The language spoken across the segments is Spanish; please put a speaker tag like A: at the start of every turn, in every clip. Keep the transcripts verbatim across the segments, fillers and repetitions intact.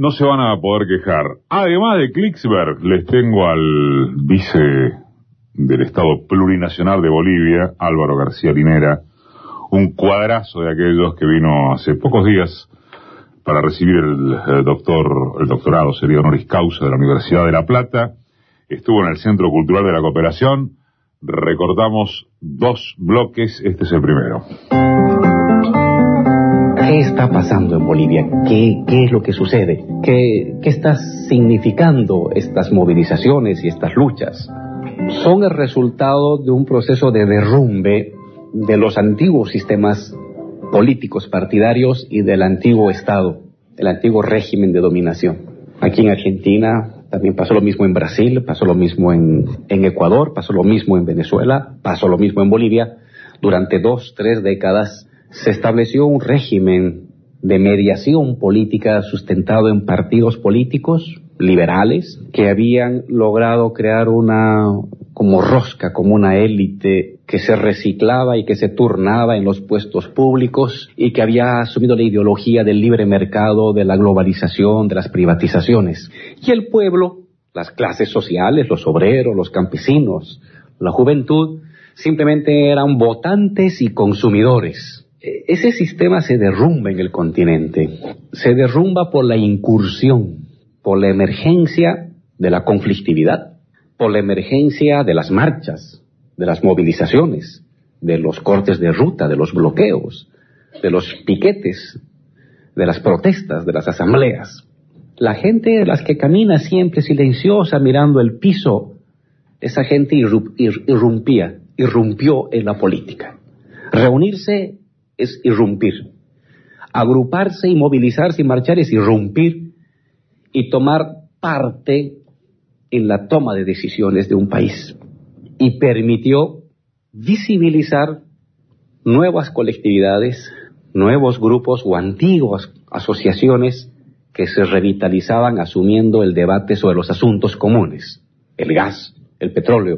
A: no se van a poder quejar. Además de Klicksberg, les tengo al vice del Estado Plurinacional de Bolivia, Álvaro García Linera, un cuadrazo de aquellos que vino hace pocos días para recibir el, el doctor, el doctorado, sería honoris causa de la Universidad de La Plata. Estuvo en el Centro Cultural de la Cooperación. Recortamos dos bloques, este es el primero.
B: ¿Qué está pasando en Bolivia? ¿Qué, qué es lo que sucede? ¿Qué, ¿Qué están significando estas movilizaciones y estas luchas? Son el resultado de un proceso de derrumbe de los antiguos sistemas políticos partidarios y del antiguo Estado, del antiguo régimen de dominación. Aquí en Argentina también pasó lo mismo en Brasil, pasó lo mismo en, en Ecuador, pasó lo mismo en Venezuela, pasó lo mismo en Bolivia. Durante dos, tres décadas se estableció un régimen de mediación política sustentado en partidos políticos liberales que habían logrado crear una como rosca, como una élite que se reciclaba y que se turnaba en los puestos públicos y que había asumido la ideología del libre mercado, de la globalización, de las privatizaciones. Y el pueblo, las clases sociales, los obreros, los campesinos, la juventud, simplemente eran votantes y consumidores. Ese sistema se derrumba en el continente, se derrumba por la incursión, por la emergencia de la conflictividad, por la emergencia de las marchas, de las movilizaciones, de los cortes de ruta, de los bloqueos, de los piquetes, de las protestas, de las asambleas. La gente, las que camina siempre silenciosa mirando el piso, esa gente irrumpía, irrumpió en la política. Reunirse es irrumpir. Agruparse y movilizarse y marchar es irrumpir y tomar parte en la toma de decisiones de un país. Y permitió visibilizar nuevas colectividades, nuevos grupos o antiguas asociaciones que se revitalizaban asumiendo el debate sobre los asuntos comunes. El gas, el petróleo,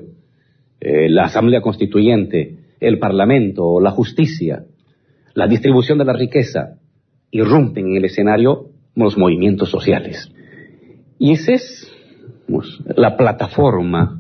B: eh, la Asamblea Constituyente, el Parlamento, la justicia, la distribución de la riqueza, irrumpen en el escenario los movimientos sociales. Y esa es pues, la plataforma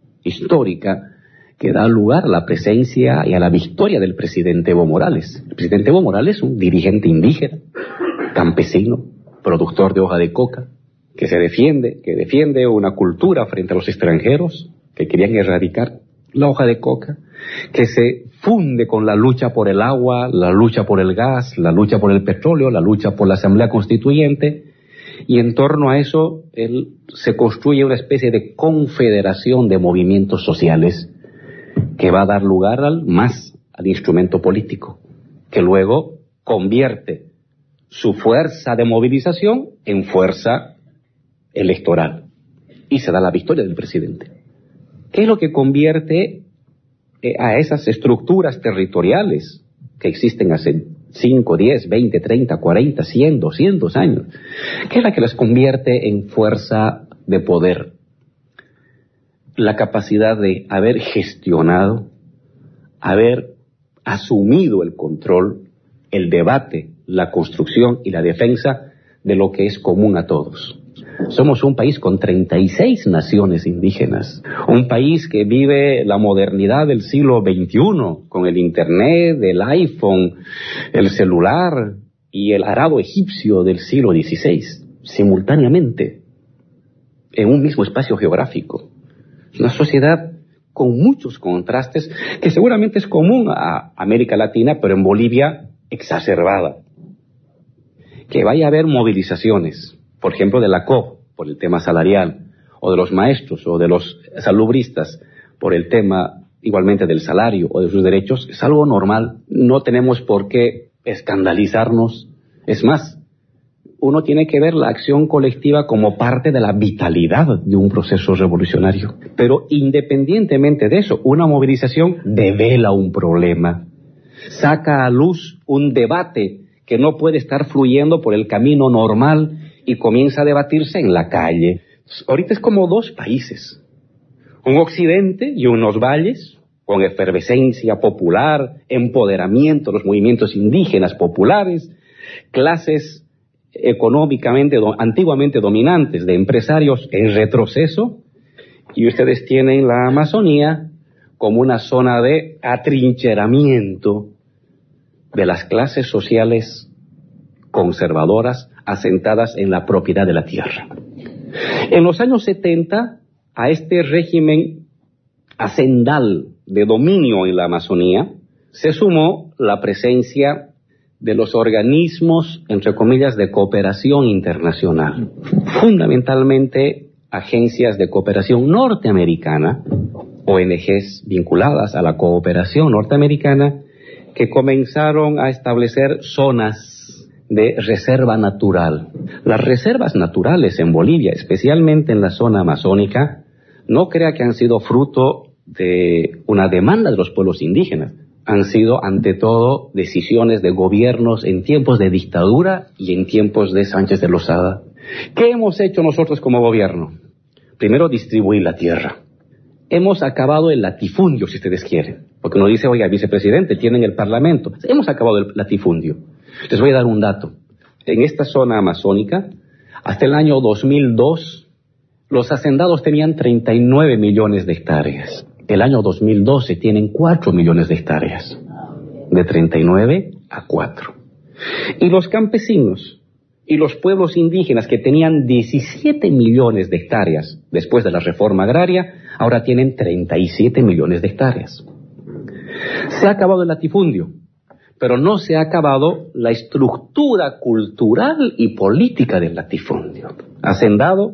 B: histórica que da lugar a la presencia y a la victoria del presidente Evo Morales. El presidente Evo Morales es un dirigente indígena, campesino, productor de hoja de coca, que se defiende, que defiende una cultura frente a los extranjeros que querían erradicar la hoja de coca, que se funde con la lucha por el agua, la lucha por el gas, la lucha por el petróleo, la lucha por la Asamblea Constituyente, y en torno a eso él se construye una especie de confederación de movimientos sociales que va a dar lugar al más al instrumento político, que luego convierte su fuerza de movilización en fuerza electoral y se da la victoria del presidente. ¿Qué es lo que convierte eh, a esas estructuras territoriales que existen hace cinco, diez, veinte, treinta, cuarenta, cien, doscientos años? ¿Qué es la que las convierte en fuerza de poder? La capacidad de haber gestionado, haber asumido el control, el debate, la construcción y la defensa de lo que es común a todos. Somos un país con treinta y seis naciones indígenas, un país que vive la modernidad del siglo veintiuno, con el internet, el iPhone, el celular y el arado egipcio del siglo dieciséis, simultáneamente, en un mismo espacio geográfico. Es una sociedad con muchos contrastes que seguramente es común a América Latina, pero en Bolivia exacerbada. Que vaya a haber movilizaciones, por ejemplo, de la C O P por el tema salarial, o de los maestros o de los salubristas por el tema igualmente del salario o de sus derechos, es algo normal. No tenemos por qué escandalizarnos. Es más, uno tiene que ver la acción colectiva como parte de la vitalidad de un proceso revolucionario. Pero independientemente de eso, una movilización devela un problema, saca a luz un debate que no puede estar fluyendo por el camino normal y comienza a debatirse en la calle. Ahorita es como dos países, un occidente y unos valles, con efervescencia popular, empoderamiento de los movimientos indígenas populares, clases económicamente, do, antiguamente dominantes, de empresarios en retroceso, y ustedes tienen la Amazonía como una zona de atrincheramiento de las clases sociales conservadoras asentadas en la propiedad de la tierra. En los años setenta, a este régimen hacendal de dominio en la Amazonía se sumó la presencia de los organismos, entre comillas, de cooperación internacional, fundamentalmente agencias de cooperación norteamericana, O N Ges vinculadas a la cooperación norteamericana, que comenzaron a establecer zonas de reserva natural. Las reservas naturales en Bolivia, especialmente en la zona amazónica, no crea que han sido fruto de una demanda de los pueblos indígenas. Han sido, ante todo, decisiones de gobiernos en tiempos de dictadura y en tiempos de Sánchez de Lozada. ¿Qué hemos hecho nosotros como gobierno? Primero, distribuir la tierra. Hemos acabado el latifundio, si ustedes quieren. Porque uno dice, oiga, vicepresidente, tienen el parlamento. Hemos acabado el latifundio. Les voy a dar un dato. En esta zona amazónica, hasta el año dos mil dos, los hacendados tenían treinta y nueve millones de hectáreas. El año dos mil doce tienen cuatro millones de hectáreas. De treinta y nueve a cuatro. Y los campesinos y los pueblos indígenas que tenían diecisiete millones de hectáreas después de la reforma agraria, ahora tienen treinta y siete millones de hectáreas. Se ha acabado el latifundio, pero no se ha acabado la estructura cultural y política del latifundio. Hacendado,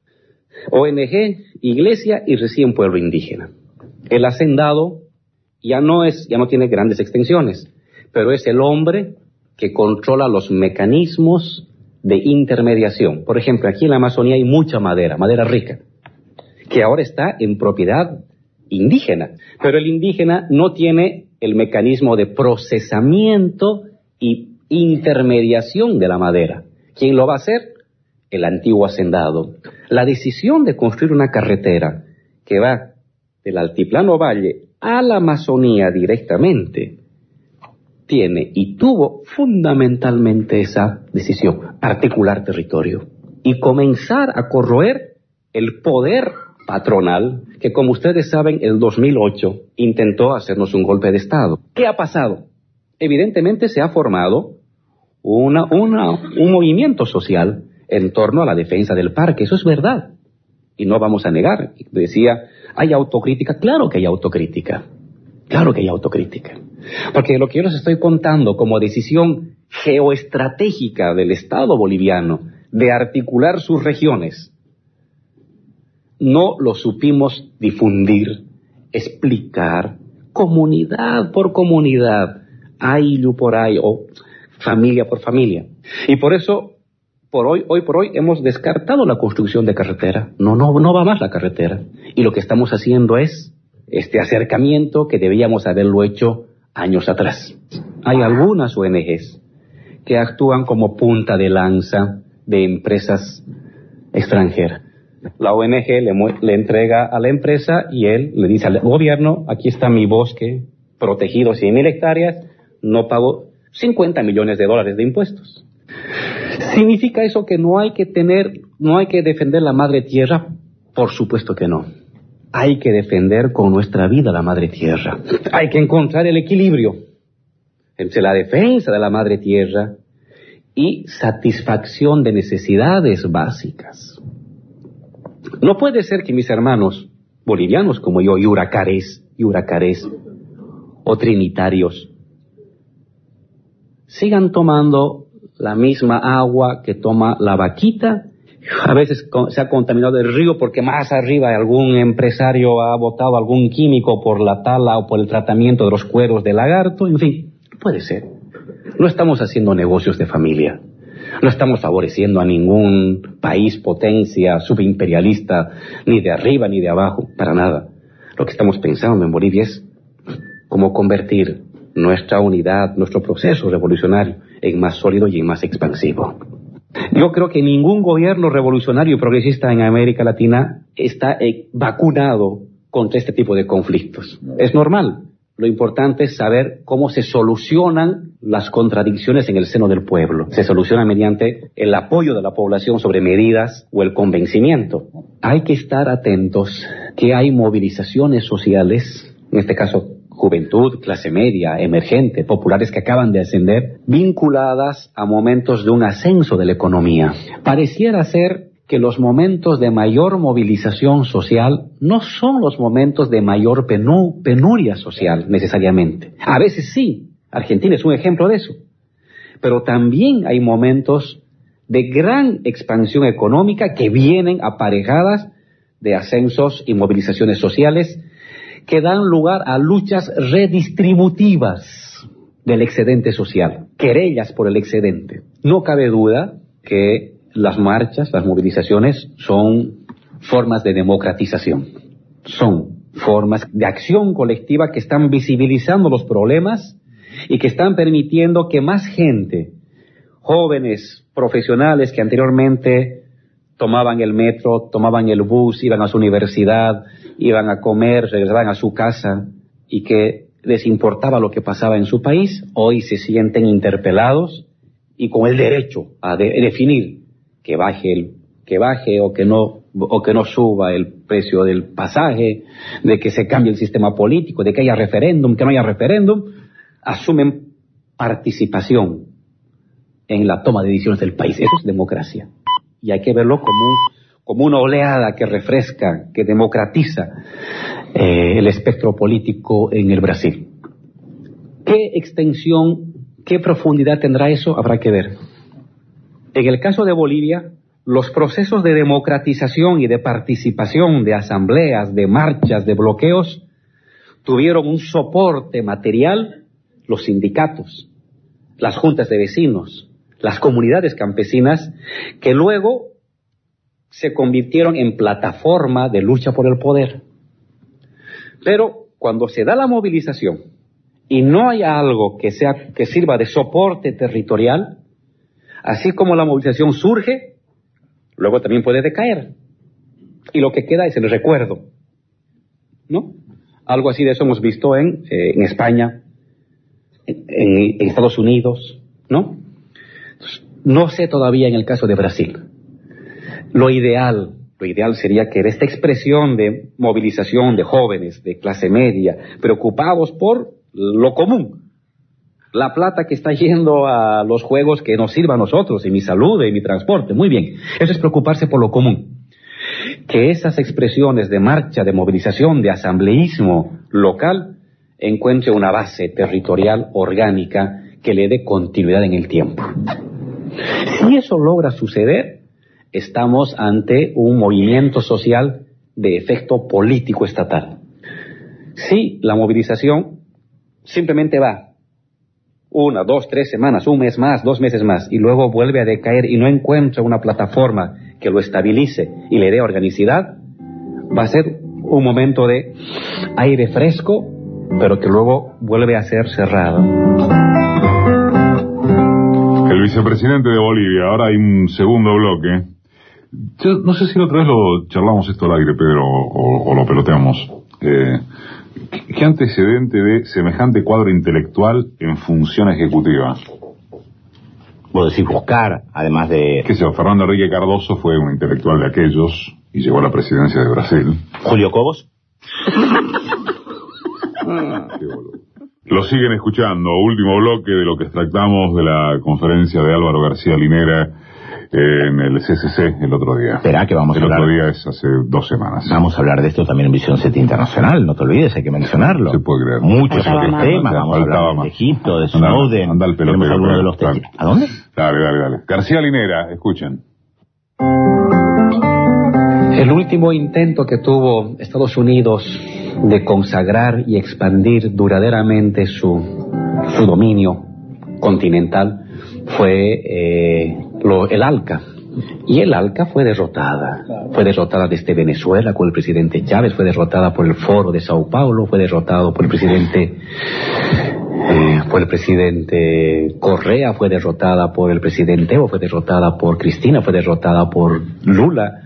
B: O N Ge, iglesia y recién pueblo indígena. El hacendado ya no es, ya no tiene grandes extensiones, pero es el hombre que controla los mecanismos de intermediación. Por ejemplo, aquí en la Amazonía hay mucha madera, madera rica, que ahora está en propiedad indígena, pero el indígena no tiene el mecanismo de procesamiento y intermediación de la madera. ¿Quién lo va a hacer? El antiguo hacendado. La decisión de construir una carretera que va del altiplano valle a la Amazonía directamente tiene y tuvo fundamentalmente esa decisión: articular territorio y comenzar a corroer el poder patronal que, como ustedes saben, el dos mil ocho intentó hacernos un golpe de Estado. ¿Qué ha pasado? Evidentemente se ha formado una, una, un movimiento social en torno a la defensa del parque. Eso es verdad y no vamos a negar. Decía, ¿hay autocrítica? Claro que hay autocrítica. Claro que hay autocrítica. Porque lo que yo les estoy contando como decisión geoestratégica del Estado boliviano de articular sus regiones, no lo supimos difundir, explicar, comunidad por comunidad, ayllu por ayllu, o familia por familia. Y por eso, por hoy, hoy por hoy, hemos descartado la construcción de carretera. No, no, no va más la carretera. Y lo que estamos haciendo es este acercamiento que debíamos haberlo hecho años atrás. Hay algunas O N Ges que actúan como punta de lanza de empresas extranjeras. La O N Ge le, le entrega a la empresa y él le dice al gobierno, aquí está mi bosque protegido, cien mil hectáreas, no pago cincuenta millones de dólares de impuestos. ¿Significa eso que no hay que tener, no hay que defender la madre tierra? Por supuesto que no. Hay que defender con nuestra vida la madre tierra. Hay que encontrar el equilibrio entre la defensa de la madre tierra y satisfacción de necesidades básicas. No puede ser que mis hermanos bolivianos como yo, y huracares, y huracares, o trinitarios, sigan tomando la misma agua que toma la vaquita. A veces se ha contaminado el río porque más arriba algún empresario ha botado algún químico por la tala o por el tratamiento de los cueros de lagarto. En fin, puede ser. No estamos haciendo negocios de familia. No estamos favoreciendo a ningún país, potencia, subimperialista, ni de arriba ni de abajo, para nada. Lo que estamos pensando en Bolivia es cómo convertir nuestra unidad, nuestro proceso revolucionario en más sólido y en más expansivo. Yo creo que ningún gobierno revolucionario y progresista en América Latina está eh, vacunado contra este tipo de conflictos. Es normal. Lo importante es saber cómo se solucionan las contradicciones en el seno del pueblo. Se soluciona mediante el apoyo de la población sobre medidas o el convencimiento. Hay que estar atentos que hay movilizaciones sociales, en este caso juventud, clase media, emergente, populares que acaban de ascender, vinculadas a momentos de un ascenso de la economía. Pareciera ser que los momentos de mayor movilización social no son los momentos de mayor penú, penuria social necesariamente. A veces sí, Argentina es un ejemplo de eso, pero también hay momentos de gran expansión económica que vienen aparejadas de ascensos y movilizaciones sociales que dan lugar a luchas redistributivas del excedente social, querellas por el excedente. No cabe duda que las marchas, las movilizaciones son formas de democratización, son formas de acción colectiva que están visibilizando los problemas y que están permitiendo que más gente, jóvenes, profesionales que anteriormente tomaban el metro, tomaban el bus, iban a su universidad, iban a comer, regresaban a su casa y que les importaba lo que pasaba en su país, hoy se sienten interpelados y con el derecho a de- definir que baje el, que baje o que no o que no suba el precio del pasaje, de que se cambie el sistema político, de que haya referéndum, que no haya referéndum, asumen participación en la toma de decisiones del país. Eso es democracia. Y hay que verlo como, un, como una oleada que refresca, que democratiza eh, el espectro político en el Brasil. ¿Qué extensión, qué profundidad tendrá eso? Habrá que ver. En el caso de Bolivia, los procesos de democratización y de participación de asambleas, de marchas, de bloqueos, tuvieron un soporte material, los sindicatos, las juntas de vecinos, las comunidades campesinas, que luego se convirtieron en plataforma de lucha por el poder. Pero cuando se da la movilización y no hay algo que sea, que sirva de soporte territorial, así como la movilización surge, luego también puede decaer. Y lo que queda es el recuerdo, ¿no? Algo así de eso hemos visto en, eh, en España, en, en, en Estados Unidos, ¿no? Entonces, no sé todavía en el caso de Brasil. Lo ideal, lo ideal sería que esta expresión de movilización de jóvenes, de clase media, preocupados por lo común, la plata que está yendo a los juegos que nos sirva a nosotros, y mi salud, y mi transporte, muy bien. Eso es preocuparse por lo común. Que esas expresiones de marcha, de movilización, de asambleísmo local, encuentre una base territorial orgánica que le dé continuidad en el tiempo. Si eso logra suceder, estamos ante un movimiento social de efecto político estatal. Si la movilización simplemente va una, dos, tres semanas, un mes más, dos meses más, y luego vuelve a decaer y no encuentra una plataforma que lo estabilice y le dé organicidad, va a ser un momento de aire fresco, pero que luego vuelve a ser cerrado.
A: El vicepresidente de Bolivia, ahora hay un segundo bloque. Yo no sé si la otra vez lo charlamos esto al aire, Pedro, o, o lo peloteamos. Eh, ¿Qué antecedente de semejante cuadro intelectual en función ejecutiva?
C: Puedo decir buscar, además de...
A: ¿Qué sé yo? Fernando Enrique Cardoso fue un intelectual de aquellos y llegó a la presidencia de Brasil.
C: Julio Cobos.
A: Qué boludo. Lo siguen escuchando, último bloque de lo que extractamos de la conferencia de Álvaro García Linera en el C C C el otro día.
C: Espera que vamos
A: el
C: a hablar...
A: El otro día es hace dos semanas.
C: Vamos a hablar de esto también en Visión siete Internacional, no te olvides, hay que mencionarlo.
A: Se puede creer.
C: Muchos
A: Faltaba
C: otros
A: más.
C: temas, vamos a hablar de Egipto, de Snowden.
A: Anda el pelotero.
C: Algunos de los te... ¿A dónde?
A: Dale, dale, dale. García Linera, escuchen.
B: El último intento que tuvo Estados Unidos de consagrar y expandir duraderamente su, su dominio continental fue eh, lo, el ALCA. Y el ALCA fue derrotada. Fue derrotada desde Venezuela con el presidente Chávez, fue derrotada por el Foro de Sao Paulo, fue derrotado por el presidente eh, por el presidente Correa, fue derrotada por el presidente Evo, fue derrotada por Cristina, fue derrotada por Lula.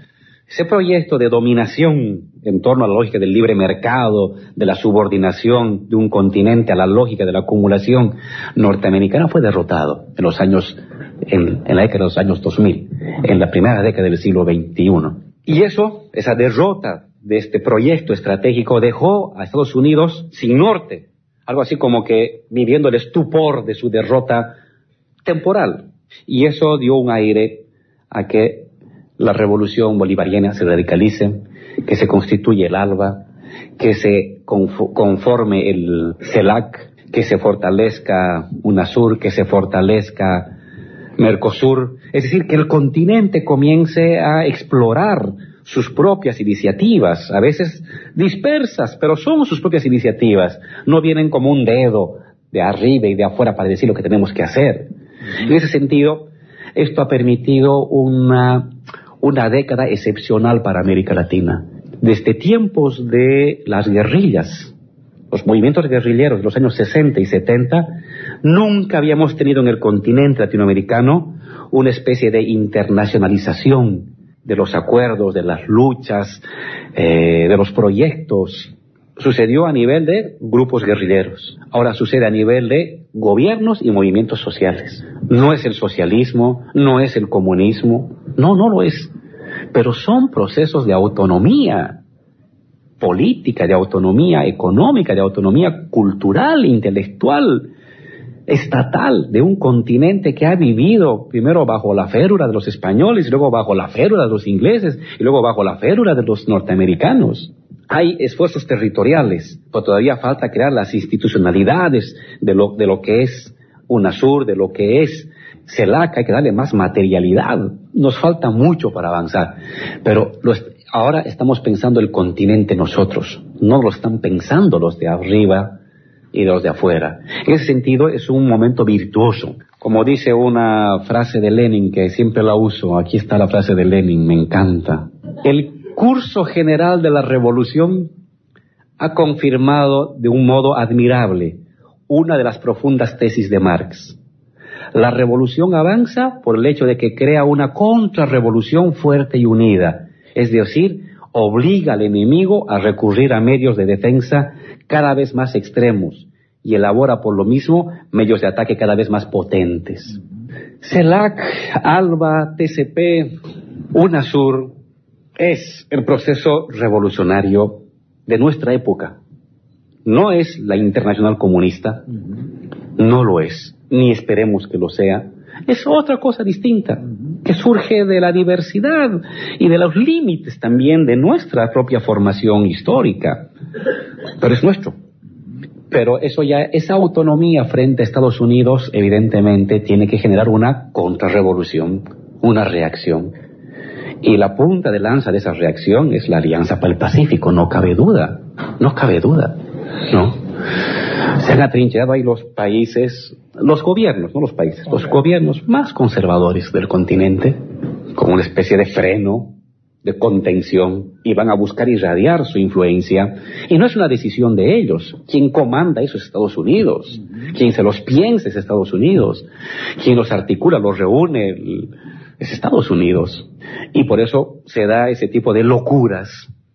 B: Ese proyecto de dominación en torno a la lógica del libre mercado, de la subordinación de un continente a la lógica de la acumulación norteamericana fue derrotado en los años, en, en la década de los años dos mil, en la primera década del siglo veintiuno. Y eso, esa derrota de este proyecto estratégico dejó a Estados Unidos sin norte, algo así como que viviendo el estupor de su derrota temporal. Y eso dio un aire a que la revolución bolivariana se radicalice, que se constituye el ALBA, que se conforme el CELAC, que se fortalezca UNASUR, que se fortalezca Mercosur. Es decir, que el continente comience a explorar sus propias iniciativas, a veces dispersas, pero son sus propias iniciativas. No vienen como un dedo de arriba y de afuera para decir lo que tenemos que hacer. En ese sentido, esto ha permitido una, una década excepcional para América Latina. Desde tiempos de las guerrillas, los movimientos guerrilleros de los años sesenta y setenta, nunca habíamos tenido en el continente latinoamericano una especie de internacionalización de los acuerdos, de las luchas, eh, de los proyectos. Sucedió a nivel de grupos guerrilleros. Ahora sucede a nivel de gobiernos y movimientos sociales. No es el socialismo, no es el comunismo, no, no lo es. Pero son procesos de autonomía política, de autonomía económica, de autonomía cultural, intelectual, estatal, de un continente que ha vivido primero bajo la férula de los españoles, y luego bajo la férula de los ingleses, y luego bajo la férula de los norteamericanos. Hay esfuerzos territoriales, pero todavía falta crear las institucionalidades de lo, de lo que es UNASUR, de lo que es CELAC. Hay que darle más materialidad. Nos falta mucho para avanzar, pero los, ahora estamos pensando el continente nosotros, no lo están pensando los de arriba y los de afuera. En ese sentido es un momento virtuoso. Como dice una frase de Lenin, que siempre la uso, aquí está la frase de Lenin, me encanta. El curso general de la revolución ha confirmado de un modo admirable una de las profundas tesis de Marx. La revolución avanza por el hecho de que crea una contrarrevolución fuerte y unida, es decir, obliga al enemigo a recurrir a medios de defensa cada vez más extremos y elabora por lo mismo medios de ataque cada vez más potentes. CELAC, ALBA, T C P, UNASUR es el proceso revolucionario de nuestra época. No es la internacional comunista, no lo es, ni esperemos que lo sea. Es otra cosa distinta, que surge de la diversidad y de los límites también de nuestra propia formación histórica. Pero es nuestro. Pero eso ya, esa autonomía frente a Estados Unidos, evidentemente, tiene que generar una contrarrevolución, una reacción. Y la punta de lanza de esa reacción es la Alianza para el Pacífico, no cabe duda, no cabe duda, ¿no? Se han atrincherado ahí los países, los gobiernos, no los países, los gobiernos más conservadores del continente, como una especie de freno, de contención, y van a buscar irradiar su influencia. Y no es una decisión de ellos. Quien comanda eso es Estados Unidos. Quien se los piensa es Estados Unidos. Quien los articula, los reúne, es Estados Unidos. Y por eso se da ese tipo de locuras,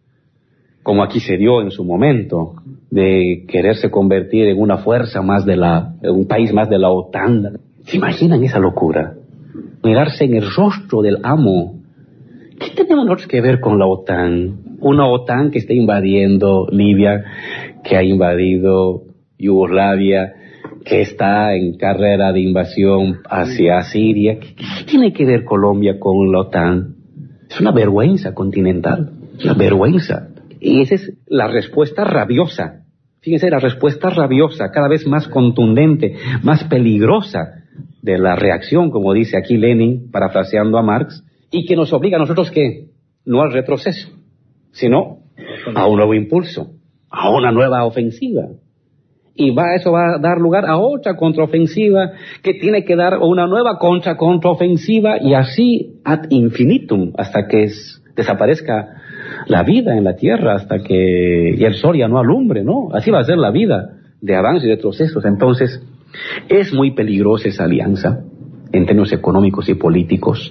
B: como aquí se dio en su momento, de quererse convertir en una fuerza más de la, en un país más de la OTAN. ¿Se imaginan esa locura? Mirarse en el rostro del amo. ¿Qué tenemos nosotros que ver con la OTAN? Una OTAN que está invadiendo Libia, que ha invadido Yugoslavia, que está en carrera de invasión hacia Siria. ¿Qué, qué tiene que ver Colombia con la OTAN? Es una vergüenza continental, una vergüenza. Y esa es la respuesta rabiosa. Fíjense, la respuesta rabiosa, cada vez más contundente, más peligrosa de la reacción, como dice aquí Lenin, parafraseando a Marx, y que nos obliga a nosotros, ¿qué? No al retroceso, sino a un nuevo impulso, a una nueva ofensiva. Y va, eso va a dar lugar a otra contraofensiva, que tiene que dar una nueva contra contraofensiva, y así ad infinitum, hasta que es, desaparezca la vida en la tierra, hasta que y el sol ya no alumbre, ¿no? Así va a ser la vida, de avance y retrocesos. Entonces, es muy peligrosa esa alianza, en términos económicos y políticos.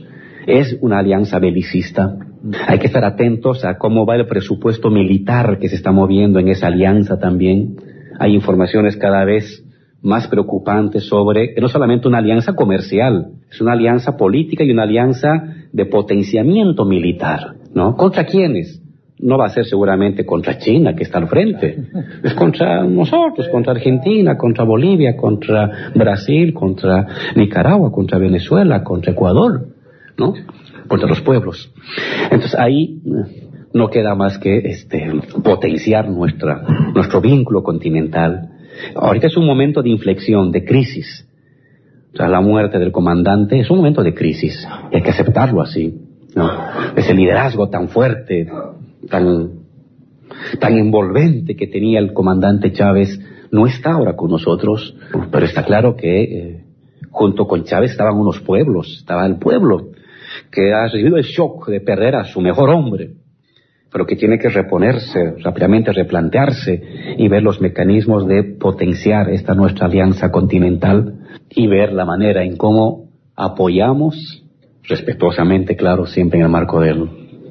B: es una alianza belicista. Hay que estar atentos a cómo va el presupuesto militar que se está moviendo en esa alianza también. Hay informaciones cada vez más preocupantes sobre, no solamente una alianza comercial, es una alianza política y una alianza de potenciamiento militar, ¿no? ¿Contra quiénes? No va a ser seguramente contra China, que está al frente. Es contra nosotros, contra Argentina, contra Bolivia, contra Brasil, contra Nicaragua, contra Venezuela, contra Ecuador, ¿no? Contra los pueblos. Entonces ahí no queda más que este potenciar nuestra nuestro vínculo continental. Ahorita es un momento de inflexión, de crisis. O sea, la muerte del comandante es un momento de crisis, y hay que aceptarlo así, ¿no? Ese liderazgo tan fuerte, tan tan envolvente que tenía el comandante Chávez no está ahora con nosotros, pero está claro que eh, junto con Chávez estaban unos pueblos, estaba el pueblo que ha recibido el shock de perder a su mejor hombre, pero que tiene que reponerse, rápidamente replantearse y ver los mecanismos de potenciar esta nuestra alianza continental y ver la manera en cómo apoyamos, respetuosamente, claro, siempre en el marco del,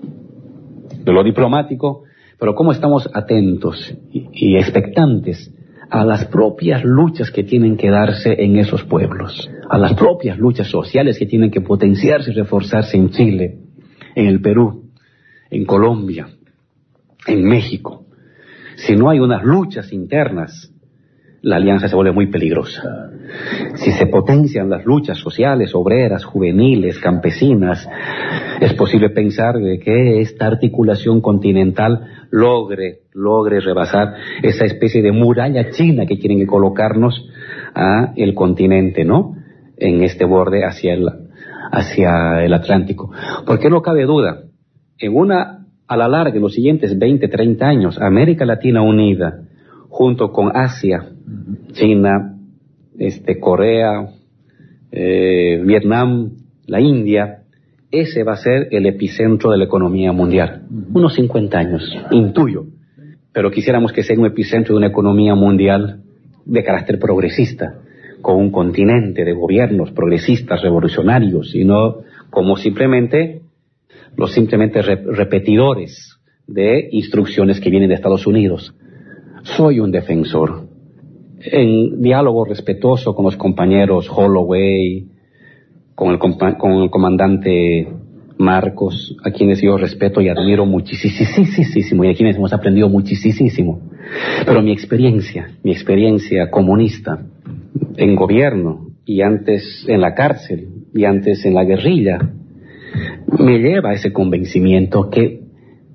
B: de lo diplomático, pero cómo estamos atentos y, y expectantes a las propias luchas que tienen que darse en esos pueblos, a las propias luchas sociales que tienen que potenciarse y reforzarse en Chile, en el Perú, en Colombia, en México. Si no hay unas luchas internas, la alianza se vuelve muy peligrosa. Si se potencian las luchas sociales, obreras, juveniles, campesinas, es posible pensar de que esta articulación continental logre, logre rebasar esa especie de muralla china que quieren colocarnos a el continente, ¿no? En este borde hacia el, hacia el Atlántico. Porque no cabe duda, en una, a la larga, en los siguientes veinte, treinta años, América Latina unida, junto con Asia, China, este, Corea, eh, Vietnam, la India, ese va a ser el epicentro de la economía mundial. Unos cincuenta años, intuyo. Pero quisiéramos que sea un epicentro de una economía mundial de carácter progresista, con un continente de gobiernos progresistas, revolucionarios, y no como simplemente los simplemente re- repetidores de instrucciones que vienen de Estados Unidos. Soy un defensor, en diálogo respetuoso con los compañeros Holloway, con el, compa- con el comandante Marcos, a quienes yo respeto y admiro muchísimo, y a quienes hemos aprendido muchísimo. Pero mi experiencia, mi experiencia comunista, en gobierno, y antes en la cárcel, y antes en la guerrilla, me lleva a ese convencimiento que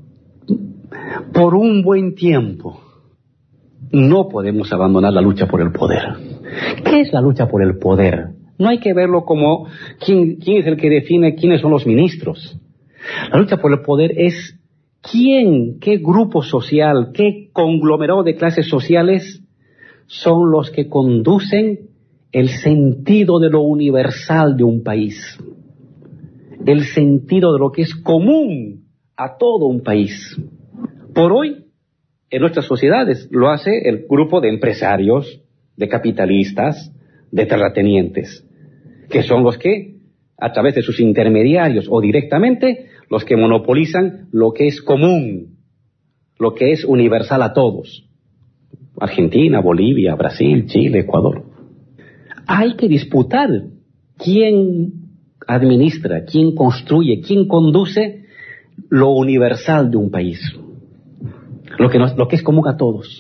B: por un buen tiempo no podemos abandonar la lucha por el poder. ¿Qué es la lucha por el poder? No hay que verlo como quién, quién es el que define quiénes son los ministros. La lucha por el poder es quién, qué grupo social, qué conglomerado de clases sociales son los que conducen el sentido de lo universal de un país, el sentido de lo que es común a todo un país. Por hoy, en nuestras sociedades, lo hace el grupo de empresarios, de capitalistas, de terratenientes, que son los que, a través de sus intermediarios o directamente, los que monopolizan lo que es común, lo que es universal a todos. Argentina, Bolivia, Brasil, Chile, Ecuador. Hay que disputar quién administra, quién construye, quién conduce lo universal de un país, lo que, nos, lo que es común a todos.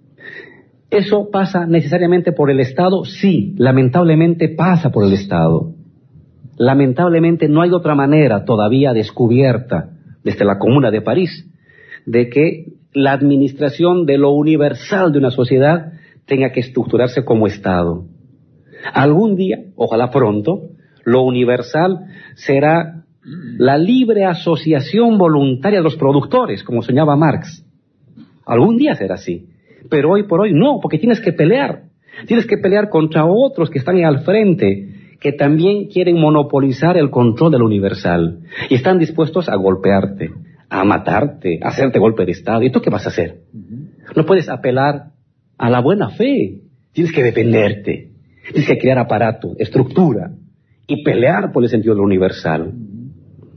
B: ¿Eso pasa necesariamente por el Estado? Sí, lamentablemente pasa por el Estado. Lamentablemente no hay otra manera todavía descubierta desde la Comuna de París de que la administración de lo universal de una sociedad tenga que estructurarse como Estado. Algún día, ojalá pronto, lo universal será la libre asociación voluntaria de los productores, como soñaba Marx. Algún día será así. Pero hoy por hoy no, porque tienes que pelear. Tienes que pelear contra otros que están ahí al frente, que también quieren monopolizar el control de lo universal. Y están dispuestos a golpearte, a matarte, a hacerte golpe de Estado. ¿Y tú qué vas a hacer? No puedes apelar a la buena fe. Tienes que defenderte. Tienes que crear aparato, estructura, y pelear por el sentido de lo universal.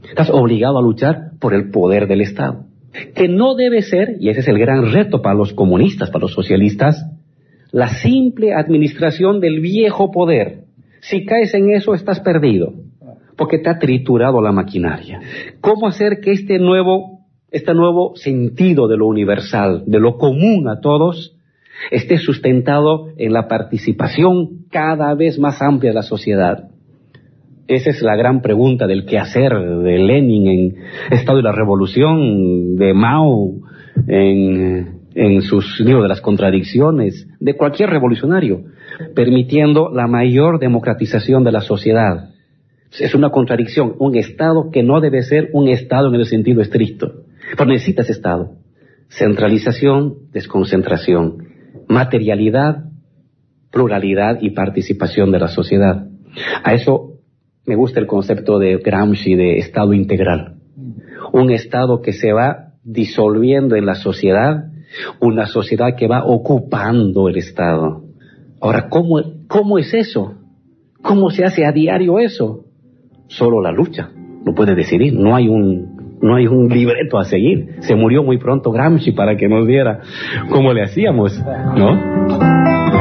B: Estás obligado a luchar por el poder del Estado, que no debe ser, y ese es el gran reto para los comunistas, para los socialistas, la simple administración del viejo poder. Si caes en eso, estás perdido, porque te ha triturado la maquinaria. ¿Cómo hacer que este nuevo, este nuevo sentido de lo universal, de lo común a todos, esté sustentado en la participación cada vez más amplia de la sociedad? Esa es la gran pregunta del quehacer de Lenin en Estado de la Revolución, de Mao en, en sus libros de las contradicciones, de cualquier revolucionario, permitiendo la mayor democratización de la sociedad. Es una contradicción, un Estado que no debe ser un Estado en el sentido estricto, pero necesita ese Estado. Centralización, desconcentración, materialidad, pluralidad y participación de la sociedad. A eso me gusta el concepto de Gramsci de Estado integral. Un Estado que se va disolviendo en la sociedad, una sociedad que va ocupando el Estado. Ahora, ¿cómo, cómo es eso? ¿Cómo se hace a diario eso? Solo la lucha lo puede decidir. No hay un, no hay un libreto a seguir. Se murió muy pronto Gramsci para que nos diera cómo le hacíamos, ¿no?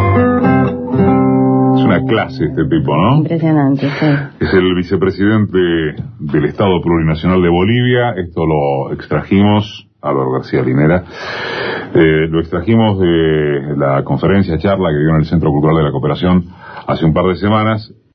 A: Es una clase este tipo, ¿no?
D: Impresionante, sí.
A: Es el vicepresidente del Estado Plurinacional de Bolivia. Esto lo extrajimos, Álvaro García Linera, eh, lo extrajimos de la conferencia, charla que dio en el Centro Cultural de la Cooperación hace un par de semanas.